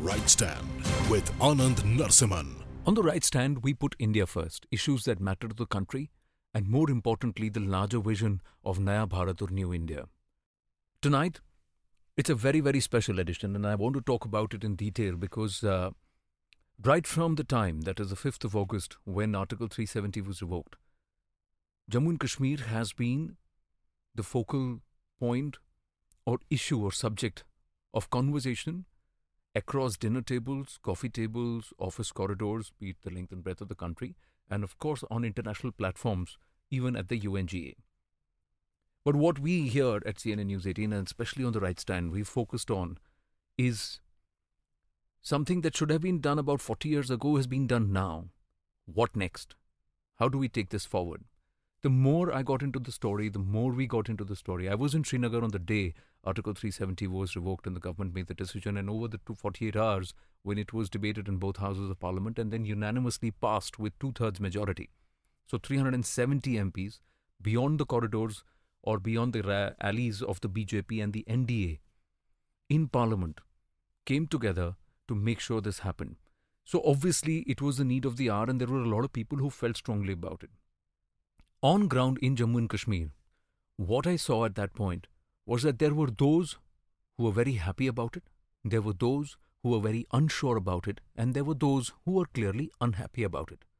Right Stand with Anand Narsiman. On The Right Stand, we put India first, issues that matter to the country, and more importantly, the larger vision of Naya Bharat or New India. Tonight, it's a very, very special edition, and I want to talk about it in detail because right from the time, that is the 5th of August, when Article 370 was revoked, Jammu and Kashmir has been the focal point or issue or subject of conversation across dinner tables, coffee tables, office corridors, be it the length and breadth of the country, and of course on international platforms, even at the UNGA. But what we here at CNN News 18, and especially on The Right Stand, we focused on is something that should have been done about 40 years ago has been done now. What next? How do we take this forward? The more I got into the story, the more we got into the story. I was in Srinagar on the day Article 370 was revoked and the government made the decision, and over the 48 hours when it was debated in both houses of parliament and then unanimously passed with two-thirds majority. So 370 MPs beyond the corridors or beyond the alleys of the BJP and the NDA in parliament came together to make sure this happened. So obviously it was the need of the hour, and there were a lot of people who felt strongly about it. On ground in Jammu and Kashmir, what I saw at that point was that there were those who were very happy about it, there were those who were very unsure about it, and there were those who were clearly unhappy about it.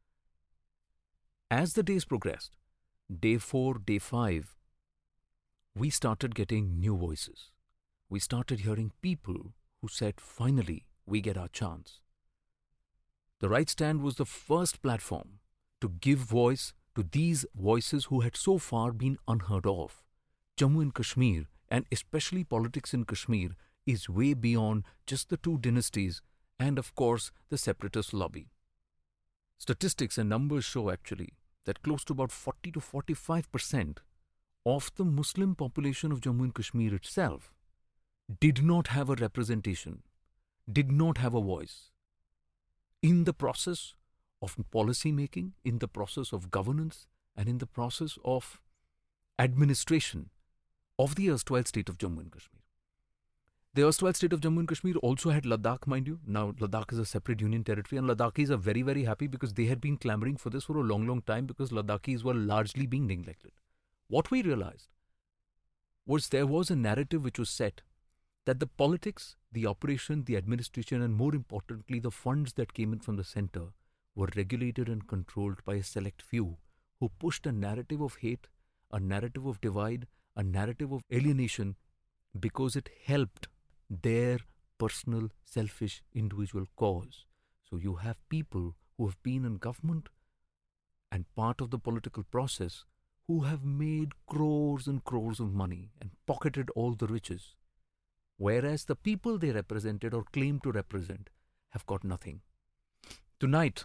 As the days progressed, day 4, day 5, we started getting new voices. We started hearing people who said, finally, we get our chance. The Right Stand was the first platform to give voice to these voices who had so far been unheard of. Jammu and Kashmir, and especially politics in Kashmir, is way beyond just the two dynasties and, of course, the separatist lobby. Statistics and numbers show actually that close to about 40 to 45% of the Muslim population of Jammu and Kashmir itself did not have a representation, did not have a voice in the process of policy making, in the process of governance, and in the process of administration of the erstwhile state of Jammu and Kashmir. The erstwhile state of Jammu and Kashmir also had Ladakh, mind you. Now Ladakh is a separate union territory, and Ladakhis are very, very happy because they had been clamoring for this for a long, long time because Ladakhis were largely being neglected. What we realized was there was a narrative which was set that the politics, the operation, the administration, and more importantly, the funds that came in from the centre were regulated and controlled by a select few who pushed a narrative of hate, a narrative of divide, a narrative of alienation because it helped their personal, selfish, individual cause. So you have people who have been in government and part of the political process who have made crores and crores of money and pocketed all the riches, whereas the people they represented or claimed to represent have got nothing. Tonight,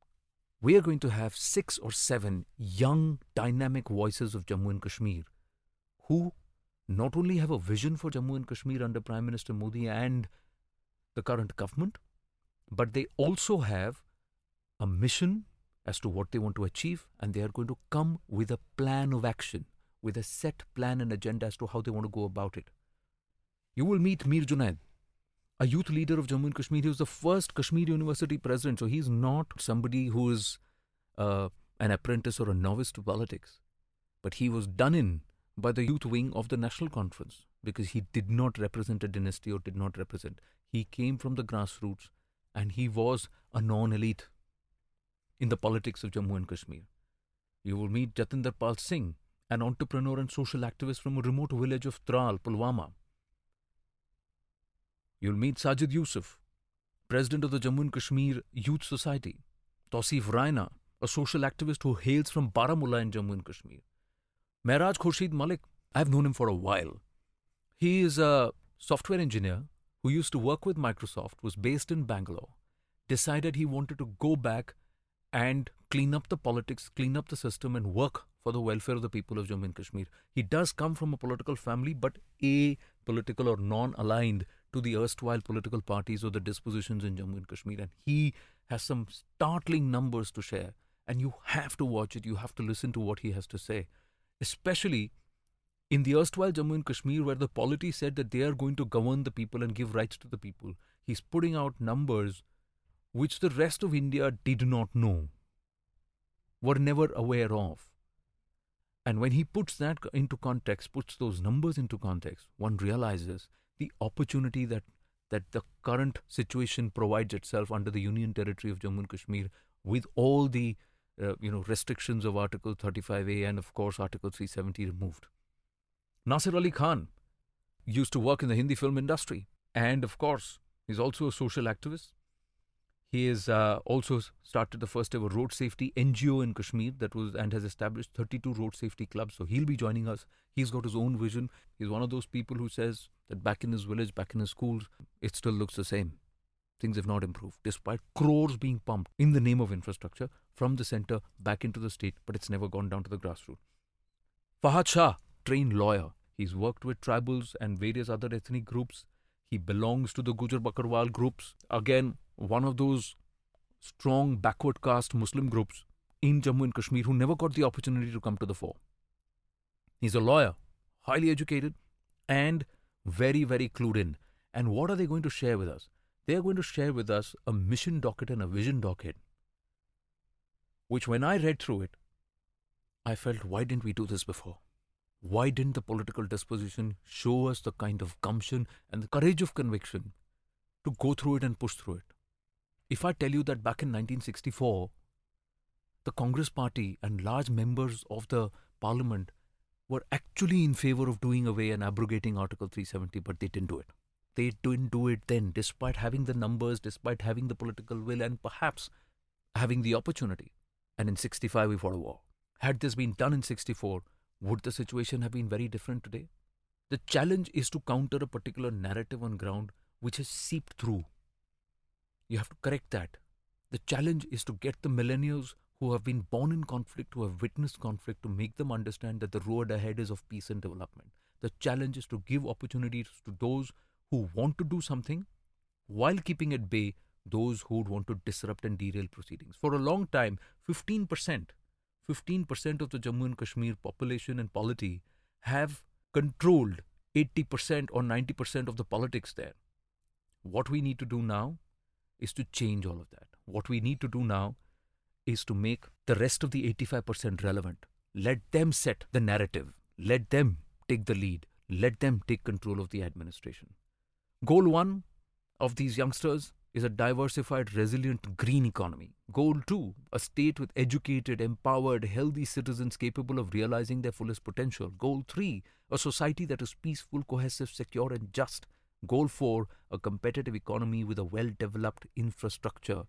we are going to have 6 or 7 young, dynamic voices of Jammu and Kashmir who not only have a vision for Jammu and Kashmir under Prime Minister Modi and the current government, but they also have a mission as to what they want to achieve, and they are going to come with a plan of action, with a set plan and agenda as to how they want to go about it. You will meet Mir Junaid, a youth leader of Jammu and Kashmir. He was the first Kashmir University president, so he's not somebody who is an apprentice or a novice to politics. But he was done in by the youth wing of the National Conference because he did not represent a dynasty or did not represent. He came from the grassroots and he was a non-elite in the politics of Jammu and Kashmir. You will meet Jatinder Pal Singh, an entrepreneur and social activist from a remote village of Tral, Pulwama. You'll meet Sajid Yusuf, president of the Jammu and Kashmir Youth Society. Tausif Raina, a social activist who hails from Baramulla in Jammu and Kashmir. Mehraj Khurshid Malik, I've known him for a while. He is a software engineer who used to work with Microsoft, was based in Bangalore, decided he wanted to go back and clean up the politics, clean up the system and work for the welfare of the people of Jammu and Kashmir. He does come from a political family, but apolitical or non-aligned to the erstwhile political parties or the dispositions in Jammu and Kashmir. And he has some startling numbers to share. And you have to watch it. You have to listen to what he has to say. Especially in the erstwhile Jammu and Kashmir, where the polity said that they are going to govern the people and give rights to the people. He's putting out numbers which the rest of India did not know, were never aware of. And when he puts that into context, puts those numbers into context, one realizes the opportunity that the current situation provides itself under the Union Territory of Jammu and Kashmir, with all the restrictions of Article 35A and of course Article 370 removed. Nasir Ali Khan used to work in the Hindi film industry, and of course he's also a social activist. He has also started the first ever road safety NGO in Kashmir and has established 32 road safety clubs. So he'll be joining us. He's got his own vision. He's one of those people who says that back in his village, back in his schools, it still looks the same. Things have not improved, despite crores being pumped in the name of infrastructure from the centre back into the state, but it's never gone down to the grassroots. Fahad Shah, trained lawyer. He's worked with tribals and various other ethnic groups. He belongs to the Gujar Bakarwal groups. Again, one of those strong backward caste Muslim groups in Jammu and Kashmir who never got the opportunity to come to the fore. He's a lawyer, highly educated and very, very clued in. And what are they going to share with us? They are going to share with us a mission docket and a vision docket, which when I read through it, I felt, why didn't we do this before? Why didn't the political disposition show us the kind of gumption and the courage of conviction to go through it and push through it? If I tell you that back in 1964, the Congress party and large members of the parliament were actually in favour of doing away and abrogating Article 370, but they didn't do it. They didn't do it then, despite having the numbers, despite having the political will and perhaps having the opportunity. And in 65 we fought a war. Had this been done in 64, would the situation have been very different today? The challenge is to counter a particular narrative on ground which has seeped through. You have to correct that. The challenge is to get the millennials who have been born in conflict, who have witnessed conflict, to make them understand that the road ahead is of peace and development. The challenge is to give opportunities to those who want to do something while keeping at bay those who would want to disrupt and derail proceedings. For a long time, 15% of the Jammu and Kashmir population and polity have controlled 80% or 90% of the politics there. What we need to do now is to change all of that. What we need to do now is to make the rest of the 85% relevant. Let them set the narrative. Let them take the lead. Let them take control of the administration. Goal 1 of these youngsters is a diversified, resilient, green economy. Goal 2, a state with educated, empowered, healthy citizens capable of realizing their fullest potential. Goal 3, a society that is peaceful, cohesive, secure and just. Goal 4, a competitive economy with a well-developed infrastructure.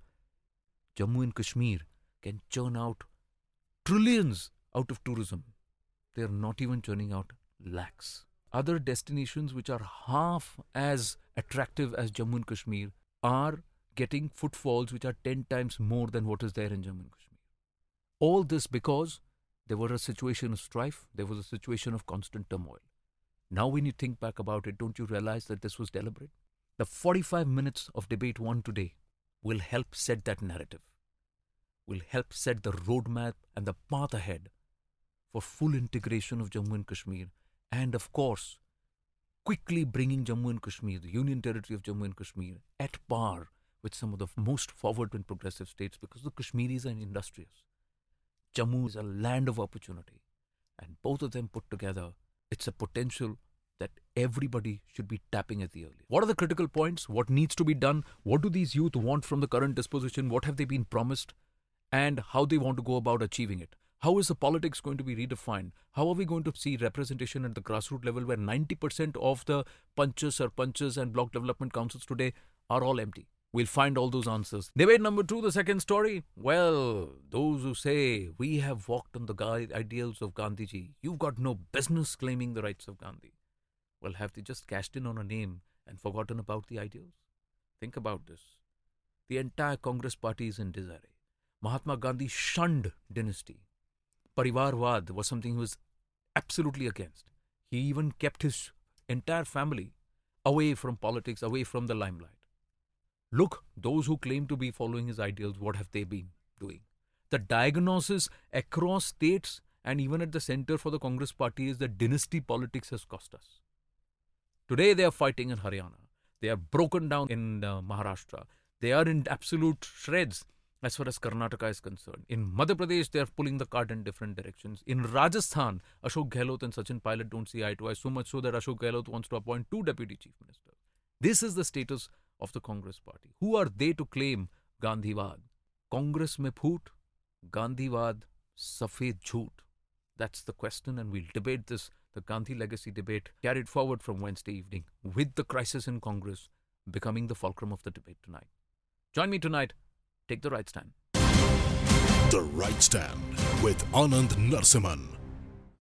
Jammu and Kashmir can churn out trillions out of tourism. They are not even churning out lakhs. Other destinations which are half as attractive as Jammu and Kashmir are getting footfalls which are 10 times more than what is there in Jammu and Kashmir. All this because there was a situation of strife, there was a situation of constant turmoil. Now when you think back about it, don't you realize that this was deliberate? The 45 minutes of debate 1 today will help set that narrative, will help set the roadmap and the path ahead for full integration of Jammu and Kashmir, and of course, quickly bringing Jammu and Kashmir, the Union Territory of Jammu and Kashmir, at par with some of the most forward and progressive states, because the Kashmiris are industrious. Jammu is a land of opportunity, and both of them put together, it's a potential that everybody should be tapping at the early. What are the critical points? What needs to be done? What do these youth want from the current disposition? What have they been promised? And how they want to go about achieving it? How is the politics going to be redefined? How are we going to see representation at the grassroots level where 90% of the punches, sarpanches and block development councils today are all empty? We'll find all those answers. Debate number 2, the second story. Well, those who say we have walked on the ideals of Gandhiji, you've got no business claiming the rights of Gandhi. Well, have they just cashed in on a name and forgotten about the ideals? Think about this. The entire Congress party is in disarray. Mahatma Gandhi shunned dynasty. Parivarvad was something he was absolutely against. He even kept his entire family away from politics, away from the limelight. Look, those who claim to be following his ideals, what have they been doing? The diagnosis across states and even at the center for the Congress party is that dynasty politics has cost us. Today they are fighting in Haryana. They are broken down in Maharashtra. They are in absolute shreds as far as Karnataka is concerned. In Madhya Pradesh, they are pulling the cart in different directions. In Rajasthan, Ashok Gehlot and Sachin Pilot don't see eye to eye, so much so that Ashok Gehlot wants to appoint 2 deputy chief ministers. This is the status of the Congress party. Who are they to claim Gandhiwad? Congress mein phoot, Gandhiwad, Safed Jhoot. That's the question, and we'll debate this, the Gandhi legacy debate, carried forward from Wednesday evening, with the crisis in Congress becoming the fulcrum of the debate tonight. Join me tonight. Take the right stand. The Right Stand with Anand Narsiman.